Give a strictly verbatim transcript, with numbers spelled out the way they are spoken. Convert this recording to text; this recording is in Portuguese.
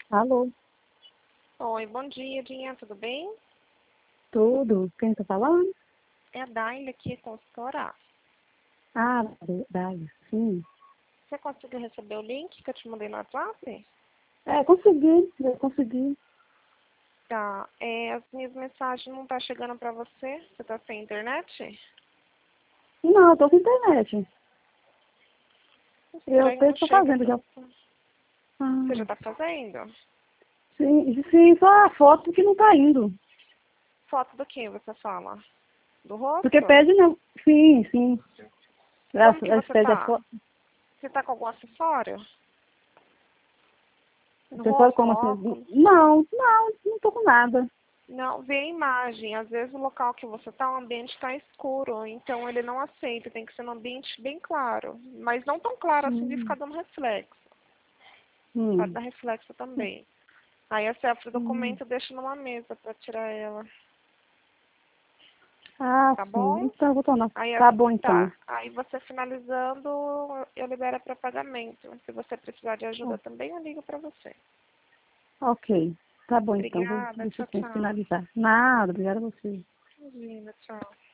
Alô, Oi, bom dia, Dinha, tudo bem? tudo? Quem tá falando? É a Daila aqui, consultora. Ah, Dali, sim. Você conseguiu receber o link que eu te mandei no WhatsApp? É, consegui, eu consegui. Tá, é, as minhas mensagens não tá chegando pra você? Você tá sem internet? Não, eu tô com internet. Eu Estranho, não estou chega fazendo pra já. você. Você já Ah, tá fazendo? sim, sim, só a foto que não tá indo. Foto do que você fala? Do Porque rosto? pede não. Sim, sim. Como As, que as você pede a tá? foto. Você tá com algum acessório? O No pessoal rosto, como assim? óculos? Não, não, não tô com nada. Não, vê a imagem. Às vezes o local que você está, o ambiente está escuro, então ele não aceita, tem que ser um ambiente bem claro. Mas não tão claro assim de Hum, ficar dando reflexo. Pode hum, dar reflexo também. Aí a selfie do hum. documento deixa numa mesa para tirar ela. Ah, Tá sim. bom? Então eu vou tomar. Aí a- Tá bom então. tá. Aí você finalizando, eu libero para pagamento. Se você precisar de ajuda também, eu ligo para você. Ok. Tá bom então. Vou Obrigada, deixa tchau, eu tchau. finalizar. Nada, obrigada a você. Imagina, tchau.